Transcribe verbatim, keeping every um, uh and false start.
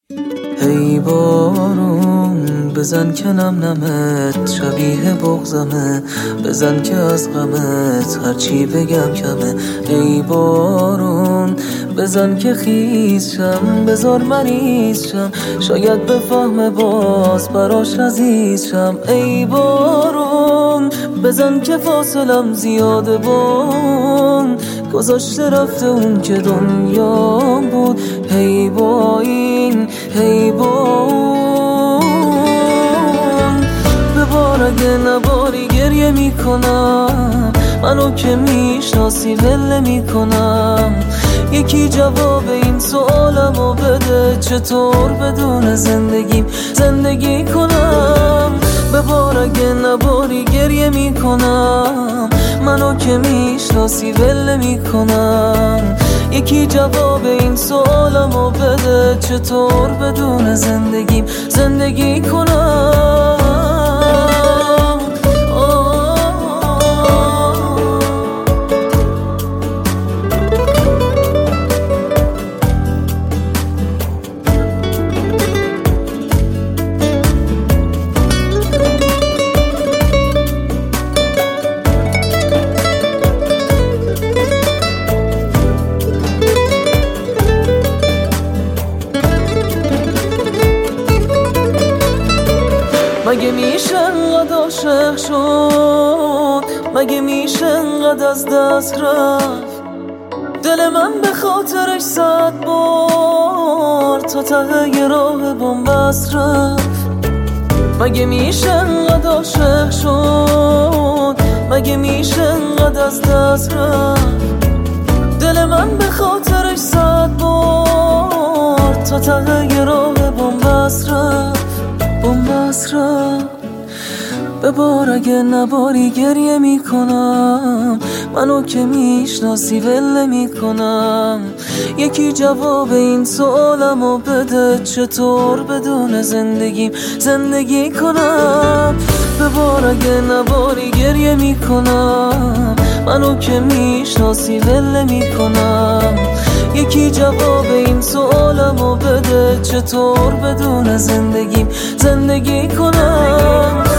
ای بارون بزن که نم نمت شبیه بغضمه، بزن که از غمت هرچی بگم کمه. ای بارون بزن که خیز شم، بذار مریض شم، شاید بفهمه باز براش عزیز شم. ای بارون بزن که فاصلم زیاده بون، گذاشته رفته اون که دنیا بود. هی با این هی با اون، به بار اگه نباری گریه میکنم، منو که میشناسی ول میکنم. یکی جواب این سوالمو بده، چطور بدون زندگیم زندگی کنم؟ به بار اگه نباری گریه میکنم، منو که میشناسی ول میکنم. یکی جواب این سوالمو بده، چطور بدون زندگیم زندگی کنم؟ مگه میشه انقدر عاشق شد، مگه میشه انقدر از دست رفت دل من به خاطرش صد بار تا ته راه بنبست رفت؟ مگه میشه انقدر عاشق شد، مگه میشه انقدر از دست رفت دل من به خاطرش صد بار تا ته راه بنبست رفت بنبست رفت؟ به بار اگه نباری گریه میکنم، منو که میشناسی ول میکنم. یکی جواب این سوالمو بده، چطور بدون زندگیم زندگی کنم؟ به بار اگه نباری گریه میکنم، منو که میشناسی ول میکنم. یکی جواب این سوالمو بده، چطور بدون زندگیم زندگی کنم؟